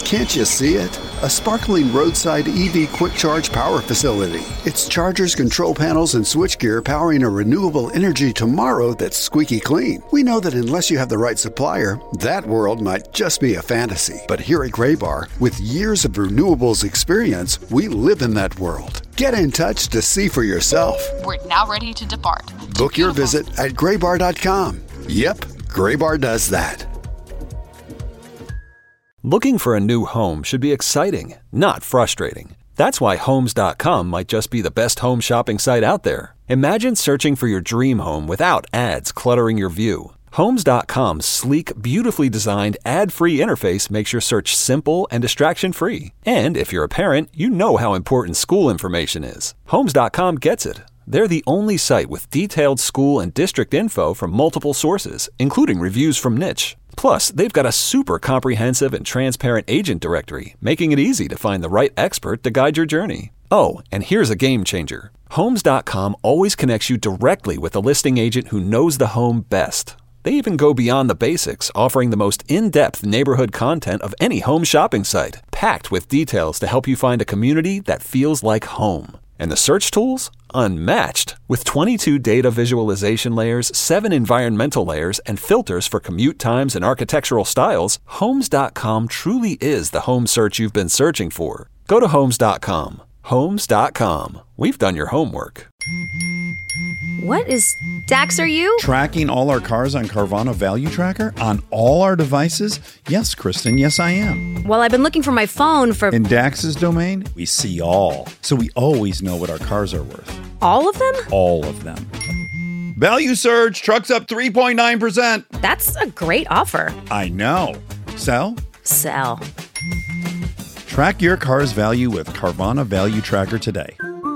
Can't you see it? A sparkling roadside EV quick charge power facility. It's chargers, control panels, and switchgear powering a renewable energy tomorrow that's squeaky clean. We know that unless you have the right supplier, that world might just be a fantasy. But here at Graybar, with years of renewables experience, we live in that world. Get in touch to see for yourself. We're now ready to depart. Book your visit at graybar.com. Yep, Graybar does that. Looking for a new home should be exciting, not frustrating. That's why Homes.com might just be the best home shopping site out there. Imagine searching for your dream home without ads cluttering your view. Homes.com's sleek, beautifully designed, ad-free interface makes your search simple and distraction-free. And if you're a parent, you know how important school information is. Homes.com gets it. They're the only site with detailed school and district info from multiple sources, including reviews from Niche. Plus, they've got a super comprehensive and transparent agent directory, making it easy to find the right expert to guide your journey. Oh, and here's a game changer. Homes.com always connects you directly with the listing agent who knows the home best. They even go beyond the basics, offering the most in-depth neighborhood content of any home shopping site, packed with details to help you find a community that feels like home. And the search tools? Unmatched. With 22 data visualization layers, 7 environmental layers, and filters for commute times and architectural styles, Homes.com truly is the home search you've been searching for. Go to Homes.com. Homes.com. We've done your homework. What is Dax, are you? Tracking all our cars on Carvana Value Tracker on all our devices? Yes, Kristen, yes I am. Well, I've been looking for my phone for... In Dax's domain, we see all. So we always know what our cars are worth. All of them? All of them. Value surge, trucks up 3.9%. That's a great offer. I know. Sell? Sell. Track your car's value with Carvana Value Tracker today.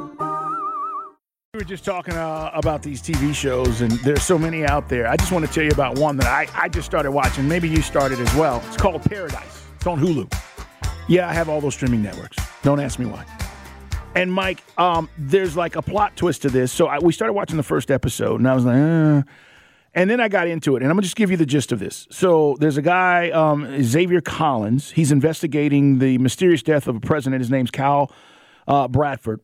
We were just talking about these TV shows, and there's so many out there. I just want to tell you about one that I just started watching. Maybe you started as well. It's called Paradise. It's on Hulu. Yeah, I have all those streaming networks. Don't ask me why. And Mike, there's like a plot twist to this. So we started watching the first episode, and I was like, And then I got into it, and I'm going to just give you the gist of this. So there's a guy, Xavier Collins. He's investigating the mysterious death of a president. His name's Cal Bradford.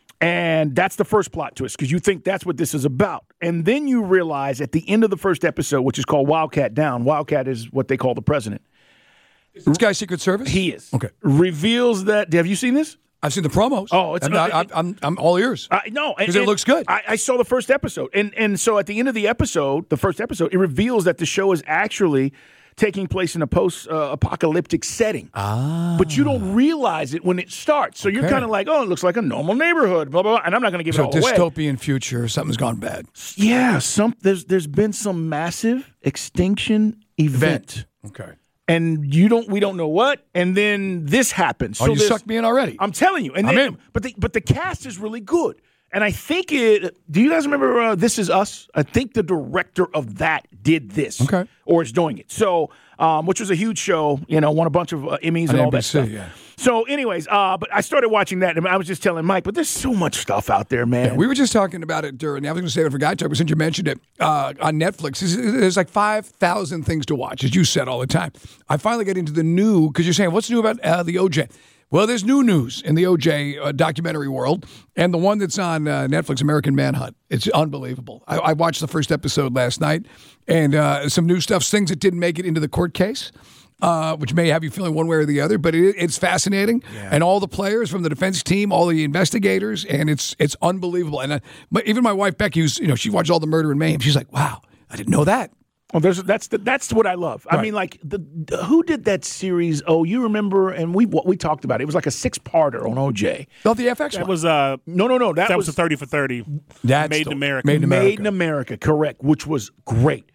And that's the first plot twist, because you think that's what this is about. And then you realize at the end of the first episode, which is called Wildcat Down, Wildcat is what they call the president. Is this guy Secret Service? He is. Okay. Reveals that, have you seen this? I've seen the promos. Oh, it's I'm all ears. No, because it looks good. I saw the first episode, and so at the end of the episode, the first episode, it reveals that the show is actually taking place in a post-apocalyptic setting. But you don't realize it when it starts. So you're kind of like, oh, it looks like a normal neighborhood, blah, blah, blah. And I'm not going to give it all away. So dystopian future, something's gone bad. Yeah, there's been some massive extinction event. Okay. And we don't know what, and then this happens. Oh, so you sucked me in already. I'm telling you. And I'm then, in. But the cast is really good. And I think do you guys remember This Is Us? I think the director of that did this. Okay. Or is doing it. So, which was a huge show, won a bunch of Emmys and all that stuff. Yeah. So anyways, but I started watching that, and I was just telling Mike, but there's so much stuff out there, man. Yeah, we were just talking about it during, I was going to say it for Guy Talk, but since you mentioned it, on Netflix, there's like 5,000 things to watch, as you said all the time. I finally get into the new, because you're saying, what's new about the OJ? Well, there's new news in the OJ documentary world, and the one that's on Netflix, American Manhunt. It's unbelievable. I watched the first episode last night, and some new stuff, things that didn't make it into the court case, which may have you feeling one way or the other, but it's fascinating. Yeah. And all the players from the defense team, all the investigators, and it's unbelievable. And even my wife, Becky, who's, she watched all the Murder and Mayhem, she's like, wow, I didn't know that. Well, that's what I love. Right. I mean, like who did that series? Oh, you remember? And we talked about it. It was like a 6-parter on OJ. Oh, the FX that one. Was no. That was a 30 for 30. That's Made in America. Made in America, correct? Which was great.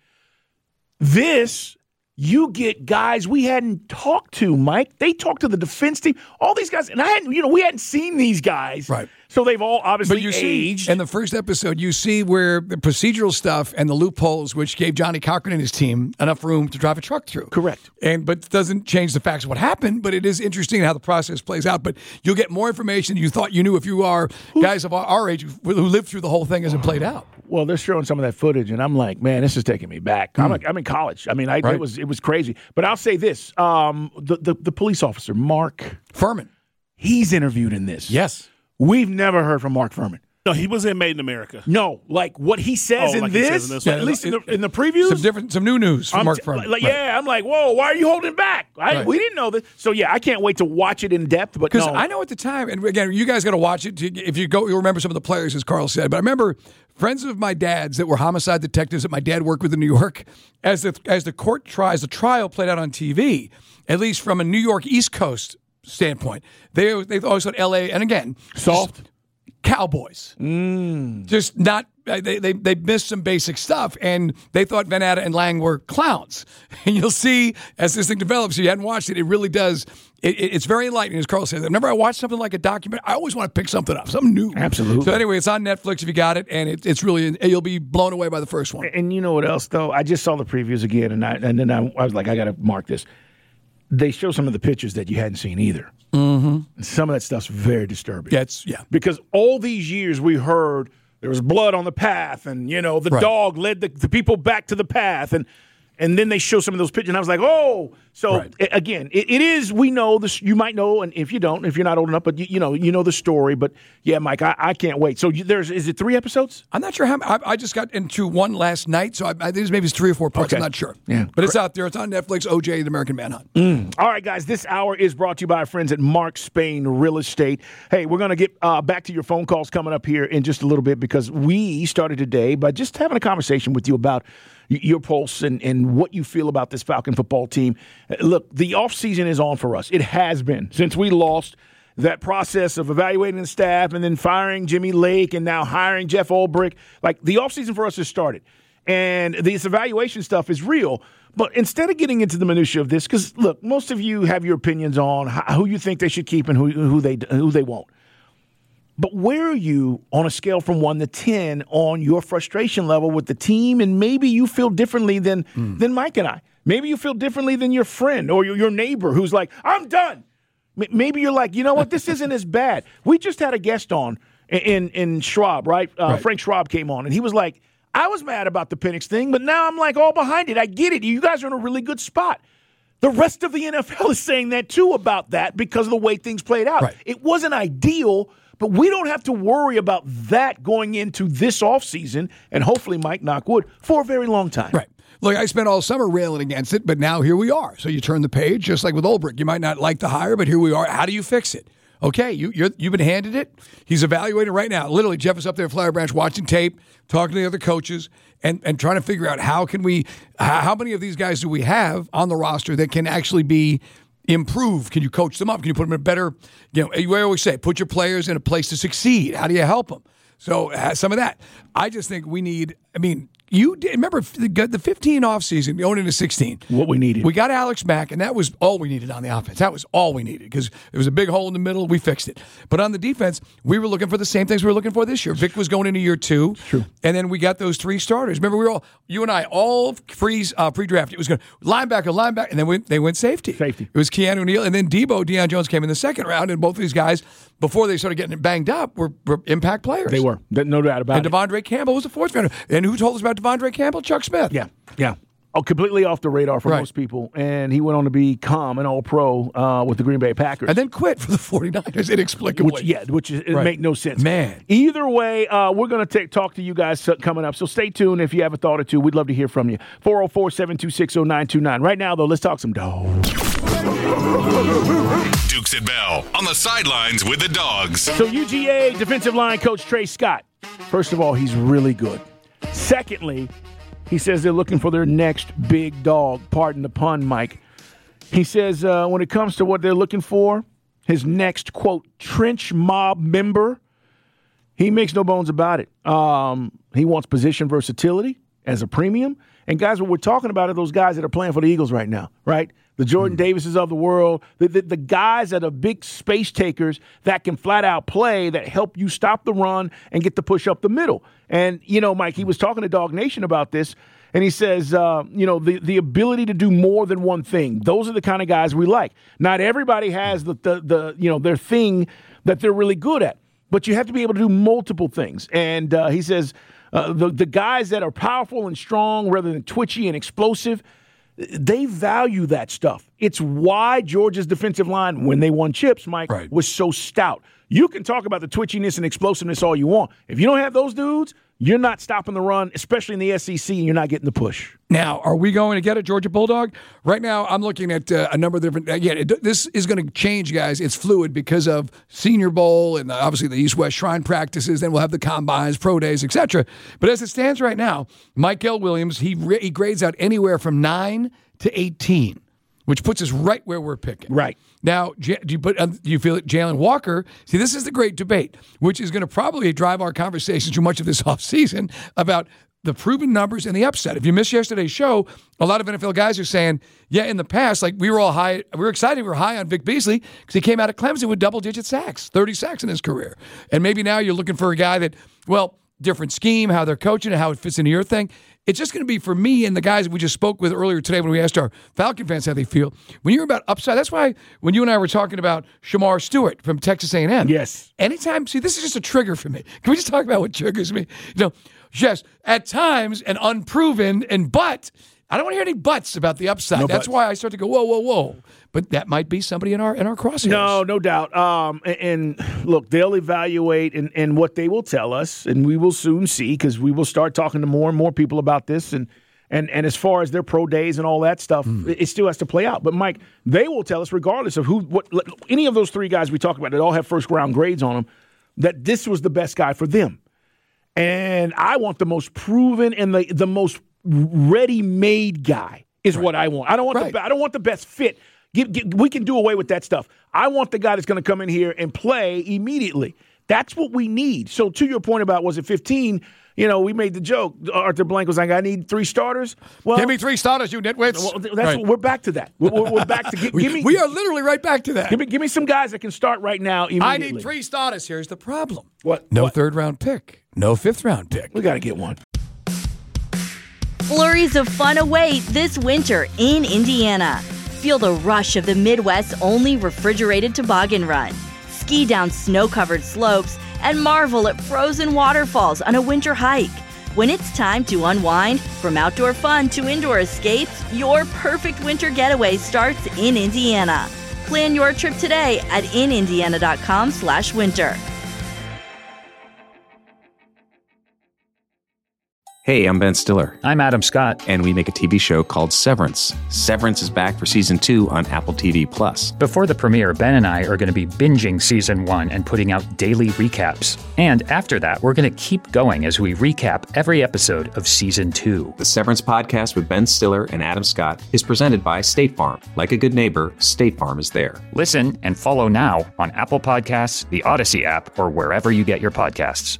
This. You get guys we hadn't talked to, Mike. They talked to the defense team, all these guys, and we hadn't seen these guys. Right. So they've all obviously But you aged. see, in the first episode, you see where the procedural stuff and the loopholes, which gave Johnny Cochran and his team enough room to drive a truck through. Correct. But doesn't change the facts of what happened, but it is interesting how the process plays out. But you'll get more information than you thought you knew if you are guys of our age who lived through the whole thing as it played out. Well, they're showing some of that footage, and I'm like, man, this is taking me back. I'm in college. I mean, it was crazy. But I'll say this: the police officer, Mark Furman, he's interviewed in this. Yes. We've never heard from Mark Furman. No, he was in Made in America. No, like what he says in this, Yeah, at least in the previews. Some new news from Mark Furman. Yeah, I'm like, whoa, why are you holding back? We didn't know this. So, yeah, I can't wait to watch it in depth. But Because no. I know at the time, and again, you guys got to watch it. If you go, you'll remember some of the players, as Carl said. But I remember friends of my dad's that were homicide detectives that my dad worked with in New York. As the court tries, the trial played out on TV, at least from a New York East Coast standpoint. They always thought L.A., and again, soft cowboys. Just not, they missed some basic stuff, and they thought Van Atta and Lang were clowns. And you'll see, as this thing develops, if you hadn't watched it, it really does, it's very enlightening, as Carl said. Whenever I watch something like a documentary, I always want to pick something up, something new. Absolutely. So anyway, it's on Netflix if you got it, and it's really, you'll be blown away by the first one. And you know what else, though? I just saw the previews again, and then I was like, I got to mark this. They show some of the pictures that you hadn't seen either. Mm-hmm. Some of that stuff's very disturbing. Yeah. Because all these years we heard there was blood on the path, and, the dog led the people back to the path, and then they show some of those pictures, and I was like, oh. So, again, it is, we know this, you might know, and if you don't, if you're not old enough, but you know the story. But, yeah, Mike, I can't wait. So is it 3 episodes? I'm not sure how. I just got into one last night, so I think maybe it's 3 or 4 parts. Okay. I'm not sure. Yeah. But it's out there. It's on Netflix, OJ, The American Manhunt. All right, guys, this hour is brought to you by our friends at Mark Spain Real Estate. Hey, we're going to get back to your phone calls coming up here in just a little bit, because we started today by just having a conversation with you about your pulse and what you feel about this Falcon football team. Look, the offseason is on for us. It has been since we lost that process of evaluating the staff and then firing Jimmy Lake and now hiring Jeff Ulbrich. Like, the offseason for us has started. And this evaluation stuff is real. But instead of getting into the minutia of this, because, look, most of you have your opinions on who you think they should keep and who they won't. But where are you on a scale from 1 to 10 on your frustration level with the team? And maybe you feel differently than Mike and I. Maybe you feel differently than your friend or your neighbor who's like, I'm done. Maybe you're like, you know what, this isn't as bad. We just had a guest on in Schwab, right? Frank Schwab came on, and he was like, I was mad about the Penix thing, but now I'm like all behind it. I get it. You guys are in a really good spot. The rest of the NFL is saying that too about that because of the way things played out. Right. It wasn't ideal, but we don't have to worry about that going into this offseason, and hopefully, Mike, knock wood, for a very long time. Right. Look, I spent all summer railing against it, but now here we are. So you turn the page, just like with Ulbrich. You might not like the hire, but here we are. How do you fix it? Okay, you've been handed it. He's evaluating right now. Literally, Jeff is up there at Flower Branch watching tape, talking to the other coaches, and trying to figure out how many of these guys do we have on the roster that can actually be improved? Can you coach them up? Can you put them in a better, we always say, put your players in a place to succeed. How do you help them? So some of that. I just think we need, you remember the 15 offseason, going into 16. What we needed. We got Alex Mack, and that was all we needed on the offense. That was all we needed because there was a big hole in the middle. We fixed it. But on the defense, we were looking for the same things we were looking for this year. Vic was going into year 2. True. And then we got those 3 starters. Remember, you and I all pre-draft. It was going linebacker, and then they went safety. It was Keanu Neal, and then Deion Jones came in the second round, and both of these guys, before they started getting banged up, were impact players. They were. No doubt about it. And Devondre Campbell was a 4th rounder. And who told us about Devondre Campbell? Chuck Smith. Yeah. Oh, completely off the radar for most people. And he went on to become an All-Pro with the Green Bay Packers. And then quit for the 49ers inexplicably. Which make no sense. Man. Either way, we're going to talk to you guys coming up. So stay tuned if you have a thought or two. We'd love to hear from you. 404-726-0929. Right now, though, let's talk some dogs. Dukes and Bell on the sidelines with the dogs. So UGA defensive line coach Trey Scott. First of all, he's really good. Secondly, he says they're looking for their next big dog. Pardon the pun, Mike. He says when it comes to what they're looking for, his next, quote, trench mob member, he makes no bones about it. He wants position versatility as a premium. And guys, what we're talking about are those guys that are playing for the Eagles right now, right? the Jordan Davises of the world, the guys that are big space takers that can flat out play, that help you stop the run and get the push up the middle. And, Mike, he was talking to Dog Nation about this, and he says, the ability to do more than one thing. Those are the kind of guys we like. Not everybody has their thing that they're really good at, but you have to be able to do multiple things. And he says the guys that are powerful and strong rather than twitchy and explosive, they value that stuff. It's why Georgia's defensive line, when they won chips, Mike, was so stout. You can talk about the twitchiness and explosiveness all you want. If you don't have those dudes, you're not stopping the run, especially in the SEC, and you're not getting the push. Now, are we going to get a Georgia Bulldog? Right now, I'm looking at a number of different. Again, this is going to change, guys. It's fluid because of Senior Bowl and obviously the East-West Shrine practices. Then we'll have the combines, pro days, etc. But as it stands right now, Mike L. Williams, he grades out anywhere from 9 to 18, which puts us right where we're picking. Right. Now, do you feel it? Jalen Walker, see, this is the great debate, which is going to probably drive our conversations through much of this offseason about the proven numbers and the upset. If you missed yesterday's show, a lot of NFL guys are saying, yeah, in the past, like we were all high, we were excited, we were high on Vic Beasley because he came out of Clemson with double-digit sacks, 30 sacks in his career. And maybe now you're looking for a guy that, well, different scheme, how they're coaching and how it fits into your thing. It's just going to be for me and the guys that we just spoke with earlier today when we asked our Falcon fans how they feel. When you're about upside, that's why when you and I were talking about Shamar Stewart from Texas A&M. Yes. Anytime, see, this is just a trigger for me. Can we just talk about what triggers me? Yes, at times and unproven, but I don't want to hear any buts about the upside. No That's buts. why I start to go, whoa. But that might be somebody in our crosshairs. No doubt. And look, they'll evaluate and what they will tell us, and we will soon see because we will start talking to more and more people about this. And as far as their pro days and all that stuff, it still has to play out. But, Mike, they will tell us regardless of any of those three guys we talk about that all have first-round grades on them, that this was the best guy for them. And I want the most proven and the most ready-made guy is what I want. I don't want the best fit. We can do away with that stuff. I want the guy that's going to come in here and play immediately. That's what we need. So to your point about was it 15, we made the joke. Arthur Blank was like, I need 3 starters. Well, give me 3 starters, you nitwits. Well, we're back to that. We're back to give me. We are literally right back to that. Give me some guys that can start right now immediately. I need 3 starters. Here's the problem. What? No third-round pick. No fifth-round pick. We got to get one. Flurries of fun await this winter in Indiana. Feel the rush of the Midwest's only refrigerated toboggan run. Ski down snow-covered slopes and marvel at frozen waterfalls on a winter hike. When it's time to unwind, from outdoor fun to indoor escapes, your perfect winter getaway starts in Indiana. Plan your trip today at inindiana.com/winter. Hey, I'm Ben Stiller. I'm Adam Scott. And we make a TV show called Severance. Severance is back for Season 2 on Apple TV+. Before the premiere, Ben and I are going to be binging Season 1 and putting out daily recaps. And after that, we're going to keep going as we recap every episode of Season 2. The Severance podcast with Ben Stiller and Adam Scott is presented by State Farm. Like a good neighbor, State Farm is there. Listen and follow now on Apple Podcasts, the Odyssey app, or wherever you get your podcasts.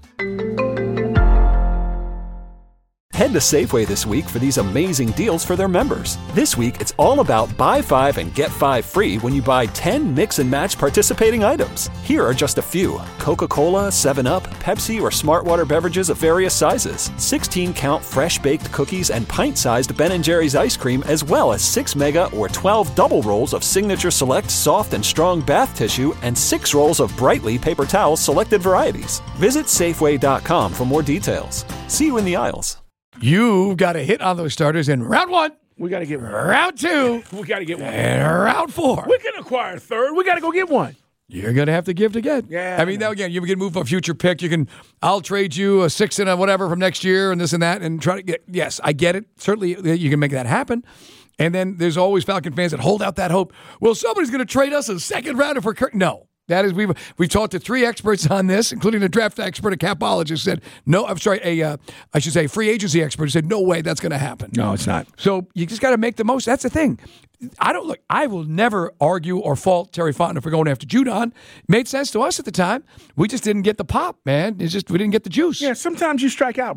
Head to Safeway this week for these amazing deals for their members. This week, it's all about buy 5 and get 5 free when you buy 10 mix and match participating items. Here are just a few: Coca-Cola, 7-Up, Pepsi, or Smartwater beverages of various sizes, 16-count fresh-baked cookies, and pint-sized Ben & Jerry's ice cream, as well as 6 mega or 12 double rolls of Signature Select soft and strong bath tissue and 6 rolls of Brightly paper towels selected varieties. Visit Safeway.com for more details. See you in the aisles. You've got a hit on those starters in round 1. We got to get one. Round 2. We got to get one. And round 4. We can acquire a third. We got to go get one. You're going to have to give to get. Yeah. I mean, now again, you can move a future pick. I'll trade you a 6 and a whatever from next year and this and that and try to get. Yes, I get it. Certainly, you can make that happen. And then there's always Falcon fans that hold out that hope. Well, somebody's going to trade us a second rounder for Kirk. No. That is, we've talked to 3 experts on this, including a draft expert, a capologist said, no, I'm sorry, I should say a free agency expert said, no way that's going to happen. No, it's not. So you just got to make the most. That's the thing. I will never argue or fault Terry Fontenot for going after Judon. It made sense to us at the time. We just didn't get the pop, man. We didn't get the juice. Yeah, sometimes you strike out, bro.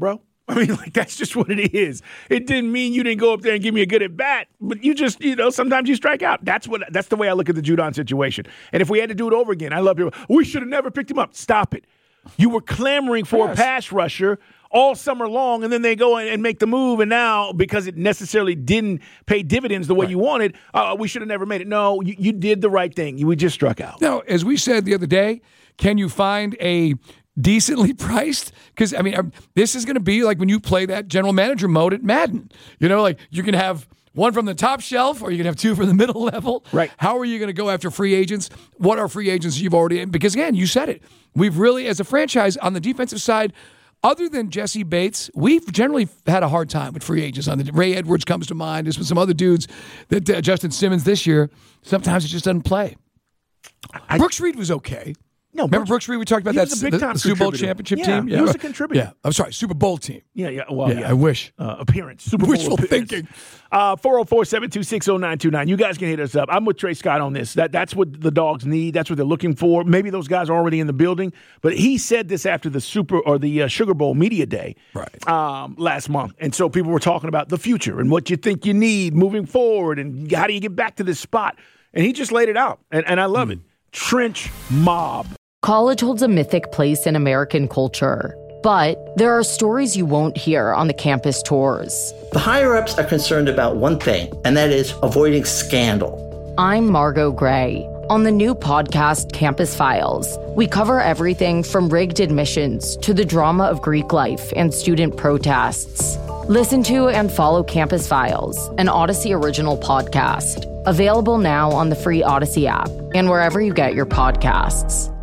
I mean, like, that's just what it is. It didn't mean you didn't go up there and give me a good at bat, but you just, sometimes you strike out. That's the way I look at the Judon situation. And if we had to do it over again, I love people. We should have never picked him up. Stop it. You were clamoring for a pass rusher all summer long, and then they go and make the move, and now, because it necessarily didn't pay dividends the way you wanted, we should have never made it. No, you did the right thing. We just struck out. Now, as we said the other day, can you find a decently priced? Because, I mean, this is going to be like when you play that general manager mode at Madden. Like you can have one from the top shelf, or you can have two from the middle level. Right. How are you going to go after free agents? What are free agents you've already in? Because, again, you said it. We've really, as a franchise, on the defensive side, other than Jesse Bates, we've generally had a hard time with free agents. Ray Edwards comes to mind. There's been some other dudes that Justin Simmons this year, sometimes it just doesn't play. Brooks Reed was okay. No, remember Brooks Reed? We talked about that the Super Bowl championship team. Yeah, he was a contributor. Yeah, I'm sorry, Super Bowl team. Yeah. Well, I wish appearance. Super Bowl wishful appearance. thinking. 404-726-0929. You guys can hit us up. I'm with Trey Scott on this. That's what the Dogs need. That's what they're looking for. Maybe those guys are already in the building, but he said this after the Sugar Bowl media day, last month, and so people were talking about the future and what you think you need moving forward, and how do you get back to this spot? And he just laid it out, and I love it. Trench mob. College holds a mythic place in American culture, but there are stories you won't hear on the campus tours. The higher-ups are concerned about one thing, and that is avoiding scandal. I'm Margot Gray. On the new podcast, Campus Files, we cover everything from rigged admissions to the drama of Greek life and student protests. Listen to and follow Campus Files, an Odyssey original podcast. Available now on the free Odyssey app and wherever you get your podcasts.